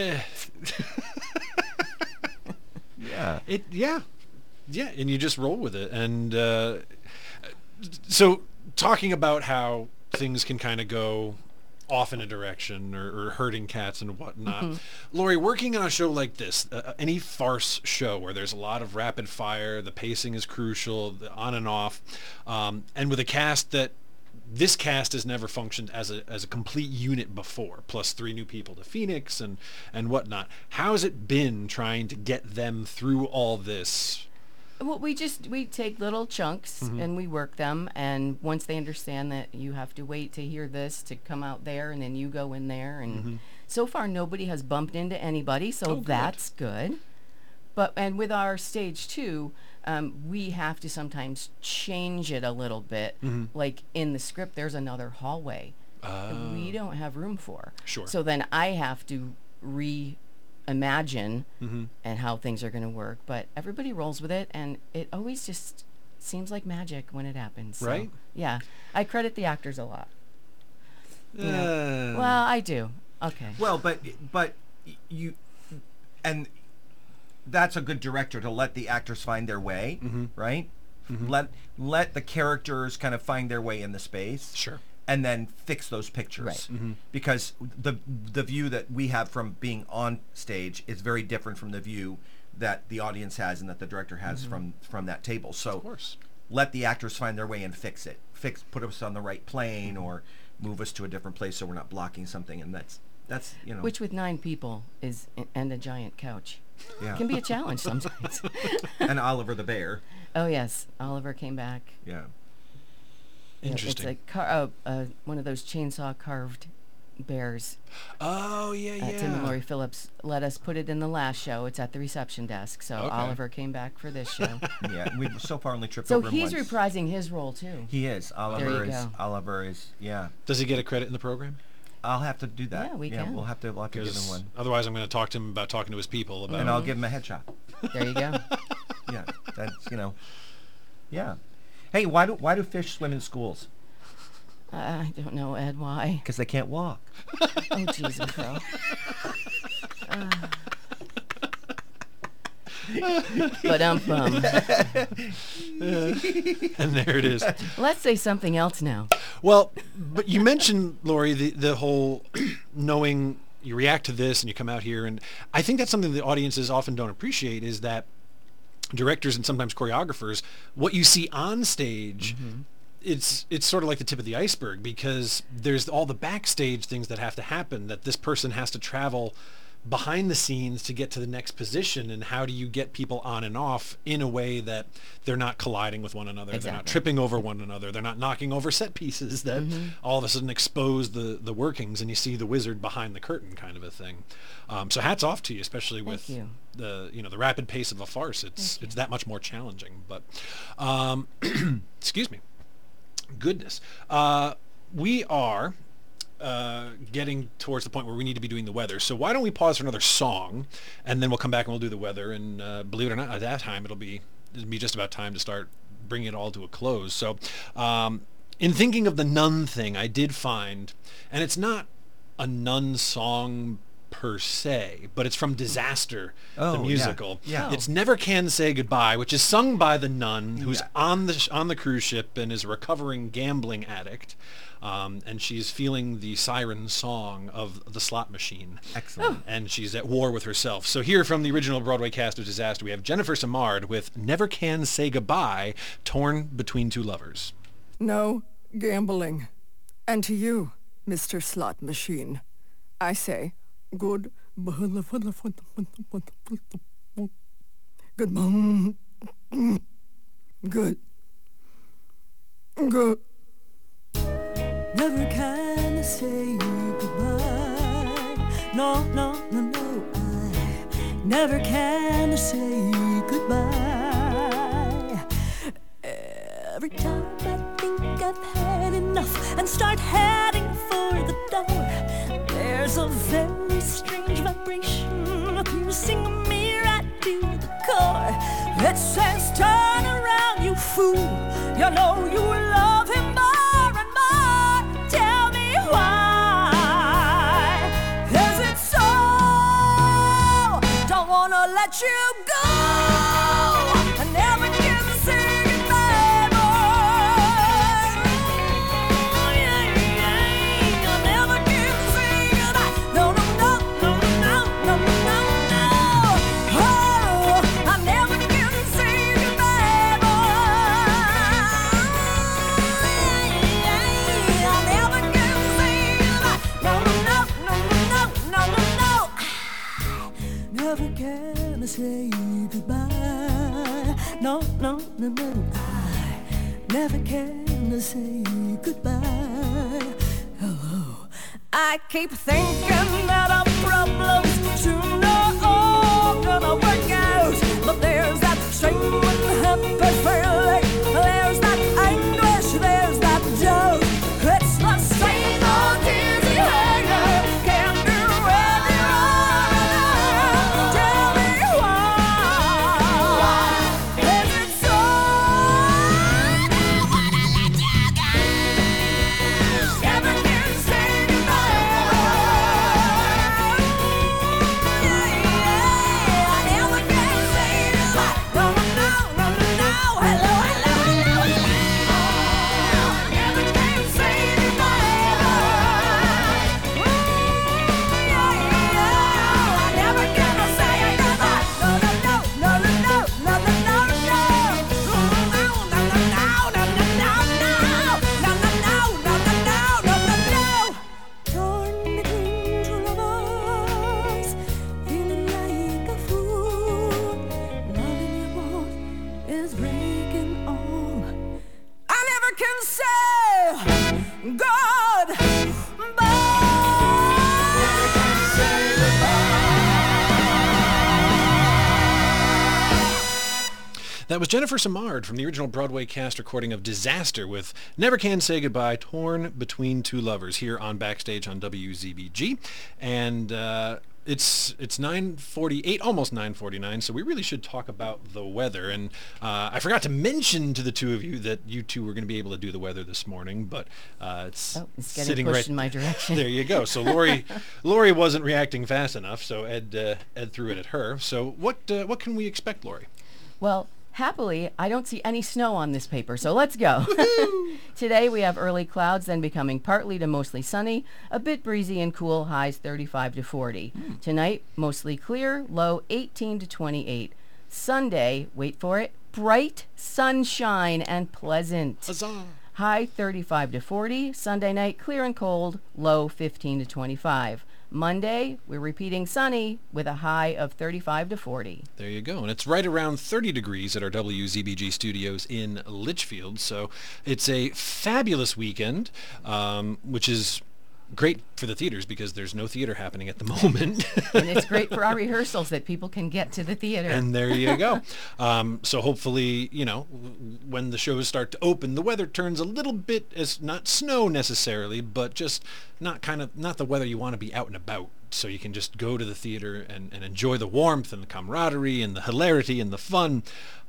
Yeah. Yeah, and you just roll with it. And so talking about how things can kind of go off in a direction or herding cats and whatnot. Lori, working on a show like this, any farce show where there's a lot of rapid fire, the pacing is crucial, the on and off, and with a cast that this cast has never functioned as a complete unit before, plus 3 new people to Phoenix and whatnot. How has it been trying to get them through all this? Well, we take little chunks and we work them, and once they understand that you have to wait to hear this to come out there, and then you go in there, and so far nobody has bumped into anybody, so that's good. And with our stage 2, we have to sometimes change it a little bit. Like in the script, there's another hallway that we don't have room for. Sure. So then I have to reimagine and how things are going to work, but everybody rolls with it, and it always just seems like magic when it happens. Right? So, yeah, I credit the actors a lot. Well, I do. Okay. Well, but you, and that's a good director, to let the actors find their way, right? Let the characters kind of find their way in the space. Sure. And then fix those pictures. Right. Because the view that we have from being on stage is very different from the view that the audience has and that the director has from that table. So of course. Let the actors find their way and fix it. Put us on the right plane or move us to a different place so we're not blocking something. And that's Which with 9 people and a giant couch. Yeah. Can be a challenge sometimes. And Oliver the bear. Oh yes, Oliver came back. Yeah. Interesting. It's one of those chainsaw carved bears. Oh yeah. Tim and Lori Phillips let us put it in the last show. It's at the reception desk. So Okay. Oliver came back for this show. Yeah, we've so far only tripped So over him he's once. reprising his role too. He is. There you go. Oliver is. Yeah. Does he get a credit in the program? I'll have to do that. Yeah, we can. We'll have to give him Because one. otherwise I'm going to talk to him about talking to his people about. And I'll give him a headshot. There you go. Yeah, that's yeah. Hey, why do fish swim in schools? I don't know, Ed, why? Because they can't walk. Oh, Jesus, bro. But and there it is. Let's say something else now. Well, but you mentioned, Lori, the whole knowing you react to this and you come out here, and I think that's something the audiences often don't appreciate, is that directors and sometimes choreographers, what you see on stage, it's sort of like the tip of the iceberg, because there's all the backstage things that have to happen, that this person has to travel behind the scenes to get to the next position, and how do you get people on and off in a way that they're not colliding with one another, they're not tripping over one another, they're not knocking over set pieces that all of a sudden expose the workings and you see the wizard behind the curtain, kind of a thing. So hats off to you, especially with the rapid pace of a farce. It's that much more challenging. But excuse me, goodness, we are getting towards the point where we need to be doing the weather. So why don't we pause for another song, and then we'll come back and we'll do the weather. And believe it or not, at that time it'll be just about time to start bringing it all to a close. So in thinking of the nun thing, I did find, and it's not a nun song per se, but it's from Disaster, the musical. Yeah. It's Never Can Say Goodbye, which is sung by the nun who's on the cruise ship and is a recovering gambling addict. And she's feeling the siren song of the slot machine. Excellent. And she's at war with herself. So here from the original Broadway cast of Disaster, we have Jennifer Simard with Never Can Say Goodbye, torn between two lovers. No gambling. And to you, Mr. Slot Machine, I say, good Never can I say goodbye. No, no, no, no. I never can I say goodbye. Every time I think I've had enough and start heading for the door, there's a very strange vibration piercing me right to the core. It says, turn around, you fool. You know you love him more. Let you go. I never get to say goodbye, boy. I never get to say goodbye. No, no, no, no, no, no, no, no. Oh, I never get to say goodbye, boy. I never get to say goodbye. No, no, no, no, no, no, no, no. Never can say goodbye. No, no, no, no. I never can say goodbye. Oh, I keep thinking that our problems sooner all gonna work out, but there's that strange happy feeling. There's that anguish. There's that doubt. It's the same old dizzy hanger. Can't do any wrong. Tell me why is it so? Never can say goodbye. I never can say goodbye. No, no, no, no. Hello, hello, hello, hello. Never can say goodbye. I never can say goodbye. No, no, no, no, no, no, no, no, no. No, no, no, no, no, no, no, no. No, no, no, no, no, no, no, no. Torn between two lovers, feeling like a fool. Loving you both is breaking all. I never can say goodbye. That was Jennifer Simard from the original Broadway cast recording of Disaster with Never Can Say Goodbye, torn between two lovers, here on Backstage on WZBG. And It's 9:48, almost 9:49, so we really should talk about the weather. And I forgot to mention to the two of you that you two were going to be able to do the weather this morning, but it's getting sitting pushed right in my direction. There you go. So Lori wasn't reacting fast enough, so Ed threw it at her. So what can we expect, Lori? Well, happily, I don't see any snow on this paper, so let's go. Today we have early clouds, then becoming partly to mostly sunny, a bit breezy and cool, highs 35 to 40. Tonight, mostly clear, low 18 to 28. Sunday, wait for it, bright sunshine and pleasant. Huzzah! High 35 to 40. Sunday night, clear and cold, low 15 to 25. Monday, we're repeating sunny with a high of 35 to 40. There you go. And it's right around 30 degrees at our WZBG studios in Litchfield. So it's a fabulous weekend, which is great for the theaters because there's no theater happening at the moment. And it's great for our rehearsals that people can get to the theater. And there you go. So hopefully, when the shows start to open, the weather turns a little bit, as not snow necessarily, but just not the weather you want to be out and about. So you can just go to the theater and enjoy the warmth and the camaraderie and the hilarity and the fun.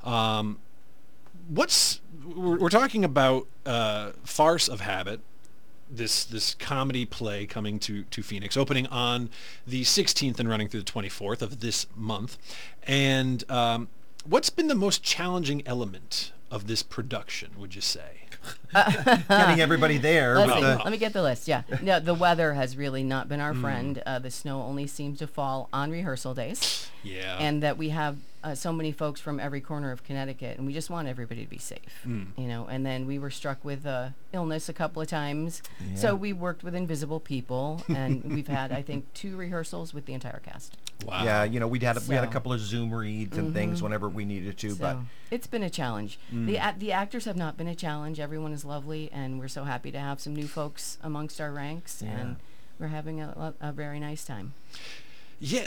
We're talking about Farce of Habit, this comedy play coming to Phoenix, opening on the 16th and running through the 24th of this month. And what's been the most challenging element of this production, would you say? Getting everybody there. Let me get the list. Yeah. No, the weather has really not been our friend. The snow only seems to fall on rehearsal days. Yeah. And that we have so many folks from every corner of Connecticut, and we just want everybody to be safe. And then we were struck with illness a couple of times. Yeah. So we worked with invisible people, and we've had, I think, 2 rehearsals with the entire cast. Wow. Yeah, we had a couple of Zoom reads and things whenever we needed to, but it's been a challenge. The actors have not been a challenge. Everyone is lovely, and we're so happy to have some new folks amongst our ranks, and we're having a very nice time. Yeah,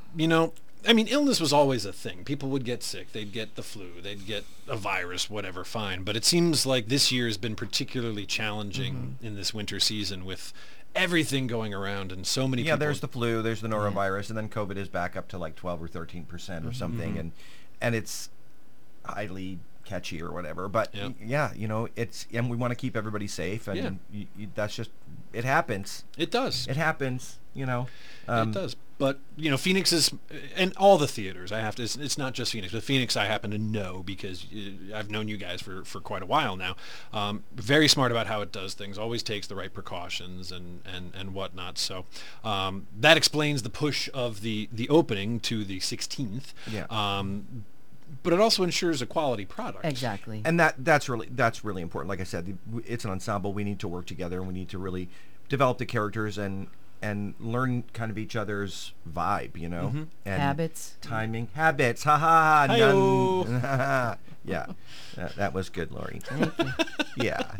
illness was always a thing. People would get sick. They'd get the flu. They'd get a virus, whatever, fine. But it seems like this year has been particularly challenging in this winter season with everything going around and so many people. Yeah, there's the flu, there's the norovirus, and then COVID is back up to like 12 or 13% or something, and it's highly catchy or whatever. But it's, and we want to keep everybody safe, and that's just, it happens. It does. It happens, it does. But, Phoenix is, and all the theaters, it's not just Phoenix, but Phoenix I happen to know because I've known you guys for quite a while now. Very smart about how it does things, always takes the right precautions and whatnot. So that explains the push of the opening to the 16th. Yeah. But it also ensures a quality product. Exactly. And that's really important. Like I said, it's an ensemble. We need to work together, and we need to really develop the characters and learn kind of each other's vibe, and habits, timing, habits. Ha ha. Hi-yo. Yeah, that was good, Lori. Thank you. Yeah.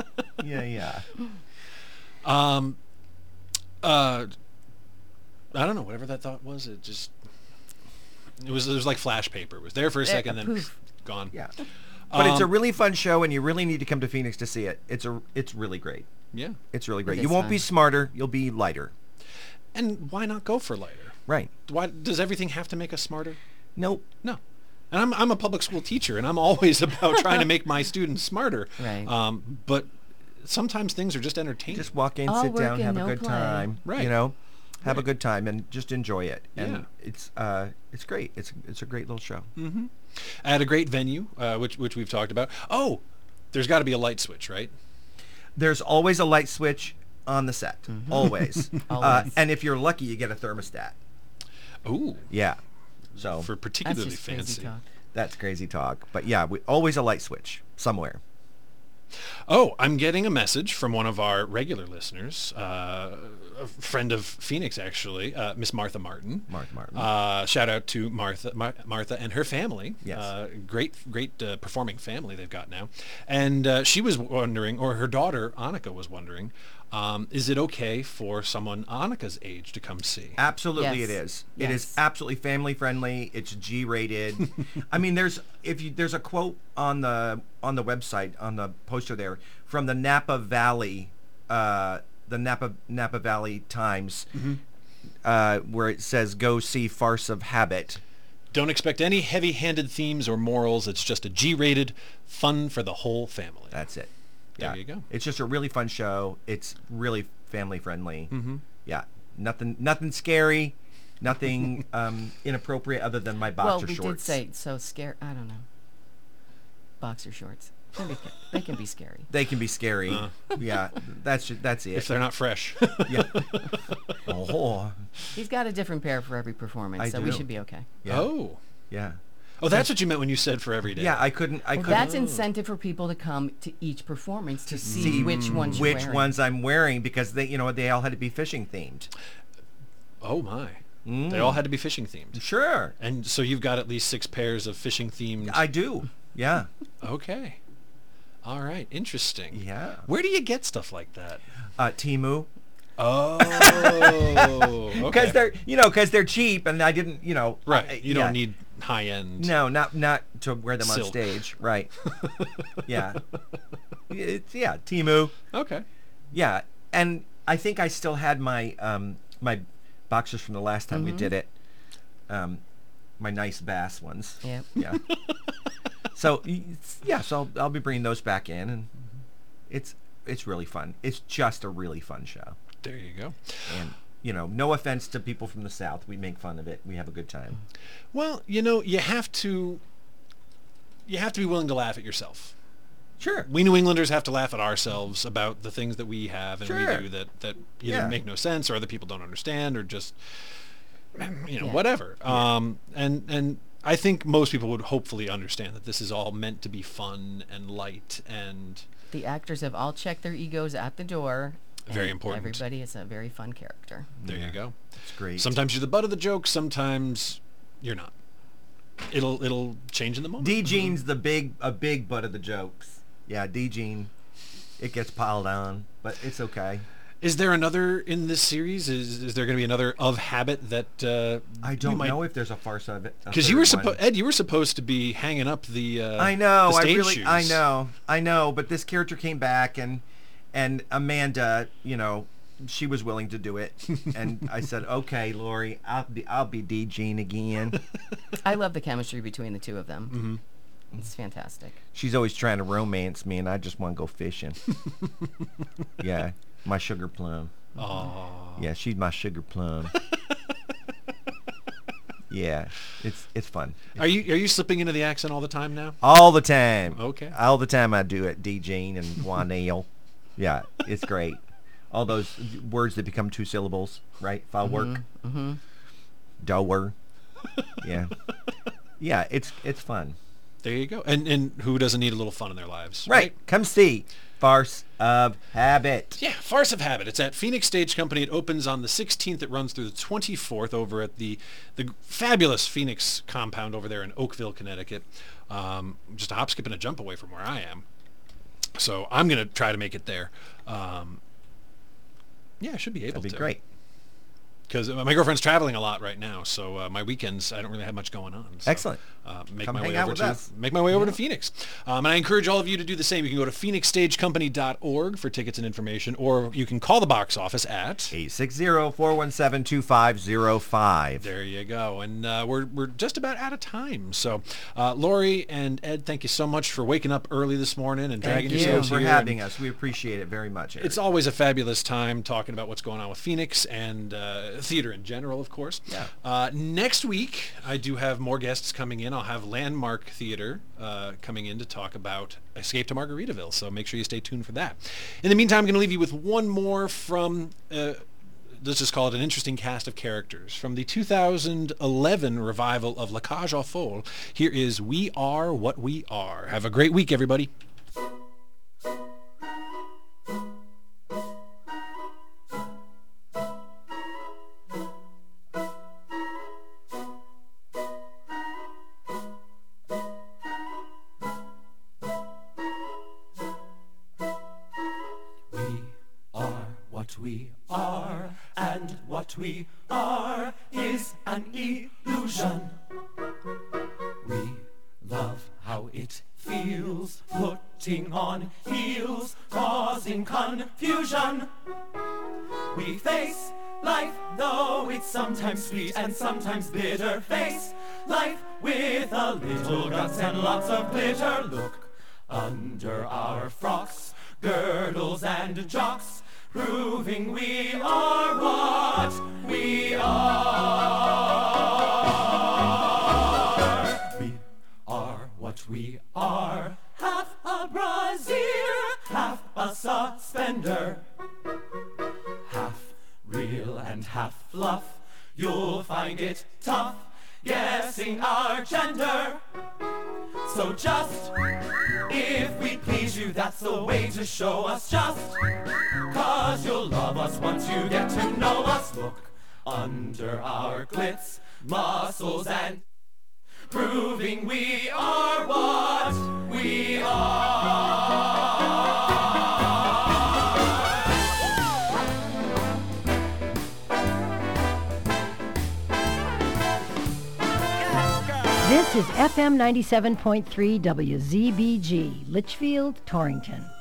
I don't know. Whatever that thought was, it was like flash paper. It was there for a second, then poof. Gone. Yeah. But it's a really fun show, and you really need to come to Phoenix to see it. It's really great. Yeah. It's really great. It You is won't fun. be smarter. You'll be lighter. And why not go for lighter? Right. Why does everything have to make us smarter? Nope. No. And I'm a public school teacher, and I'm always about trying to make my students smarter. Right. But sometimes things are just entertaining. Just walk in, All sit work down, and have a no good play. time. Right. Have a good time and just enjoy it. And Yeah. it's great. It's a great little show. Mm-hmm. At a great venue, which we've talked about. Oh, there's got to be a light switch, right? There's always a light switch on the set. Always. Always. And if you're lucky, you get a thermostat. Ooh. Yeah. So For That's particularly just fancy. crazy talk. that's crazy talk. But yeah, always a light switch somewhere. Oh, I'm getting a message from one of our regular listeners, a friend of Phoenix, actually, Miss Martha Martin. Martha Martin. Shout out to Martha and her family. Yes. Great performing family they've got now. And she was wondering, or her daughter, Annika, was wondering, is it okay for someone Annika's age to come see? Absolutely, Yes. it is. Yes. It is absolutely family friendly. It's G-rated. I mean, there's a quote on the website, on the poster there, from the Napa Valley, Napa Valley Times, where it says, go see Farce of Habit. Don't expect any heavy-handed themes or morals. It's just a G-rated fun for the whole family. That's it. There you go. It's just a really fun show. It's really family-friendly. Mm-hmm. Yeah. Nothing scary. Nothing inappropriate other than my boxer shorts. Well, we did say, so scary. I don't know. Boxer shorts. They can be scary. They can be scary. Yeah, that's it. If they're not fresh. Yeah. Oh. He's got a different pair for every performance, so we should be okay. Yeah. Oh. Yeah. Oh, that's what you meant when you said for every day. Yeah, I couldn't. That's incentive for people to come to each performance to see which ones you're wearing. Ones I'm wearing, because they all had to be fishing themed. Oh my. They all had to be fishing themed. Sure. And so you've got at least 6 pairs of fishing themed. I do. Yeah. Okay. All right. Interesting. Yeah. Where do you get stuff like that? Temu. Oh. Because they're cheap, and I didn't, Right. You don't need high end. No, not to wear them silk on stage. Right. Yeah. Temu. Okay. Yeah, and I think I still had my my boxers from the last time we did it. My nice bass ones. Yep. Yeah. So I'll be bringing those back in, and it's really fun. It's just a really fun show. There you go. And no offense to people from the South, we make fun of it. We have a good time. Well, you have to be willing to laugh at yourself. Sure. We New Englanders have to laugh at ourselves about the things that we have and Sure. we do that either make no sense or other people don't understand or just whatever. Yeah. And I think most people would hopefully understand that this is all meant to be fun and light, and the actors have all checked their egos at the door. Very important. Everybody is a very fun character. There you go. It's great. Sometimes you're the butt of the joke, sometimes you're not. It'll change in the moment. D. Gene's a big butt of the jokes. Yeah, D. Gene, it gets piled on, but it's okay. Is there another in this series? Is there going to be another of Habit that I don't know if there's a Farce of it. Because you were Ed, you were supposed to be hanging up the I know, the stage shoes. I know, but this character came back, and Amanda, she was willing to do it, and I said, okay, Lori, I'll be D. Gene again. I love the chemistry between the two of them. Mm-hmm. It's fantastic. She's always trying to romance me, and I just want to go fishing. Yeah, my sugar plum. Oh. Yeah, she's my sugar plum. Yeah, it's fun. Are you slipping into the accent all the time now? All the time. Okay. All the time I do it, D. Gene and Juanelle. Yeah, it's great. All those words that become 2 syllables, right? If I work. Mm-hmm. Dower. Yeah. Yeah, it's fun. There you go. And who doesn't need a little fun in their lives? Right. Come see Farce of Habit. Yeah, Farce of Habit. It's at Phoenix Stage Company. It opens on the 16th. It runs through the 24th over at the fabulous Phoenix compound over there in Oakville, Connecticut. Just a hop, skip, and a jump away from where I am. So I'm going to try to make it there. I should be able to. That'd be great. Because my girlfriend's traveling a lot right now, so my weekends I don't really have much going on. So, Excellent. Make my way over to Phoenix, and I encourage all of you to do the same. You can go to phoenixstagecompany.org for tickets and information, or you can call the box office at 860-417-2505. There you go, and we're just about out of time. So, Lori and Ed, thank you so much for waking up early this morning and dragging yourselves here. Thank you for having us. We appreciate it very much, Eric. It's always a fabulous time talking about what's going on with Phoenix and theater in general, of course. Yeah. Next week, I do have more guests coming in. I'll have Landmark Theater coming in to talk about Escape to Margaritaville, so make sure you stay tuned for that. In the meantime, I'm going to leave you with one more from, let's just call it an interesting cast of characters. From the 2011 revival of La Cage aux Folles, here is We Are What We Are. Have a great week, everybody. We are, and what we are is an illusion. We love how it feels, putting on heels, causing confusion. We face Life, though it's sometimes sweet and sometimes bitter, face life with a little guts and lots of glitter. Look under our frocks, girdles and jocks, proving we are what we are. We are what we are. Half a brassiere, half a suspender, half real and half fluff. You'll find it tough guessing our gender. So just, if we please you, that's the way to show us just. 'Cause you'll love us once you get to know us. Look under our glitz, muscles and proving we are what we are. This is FM 97.3 WZBG, Litchfield, Torrington.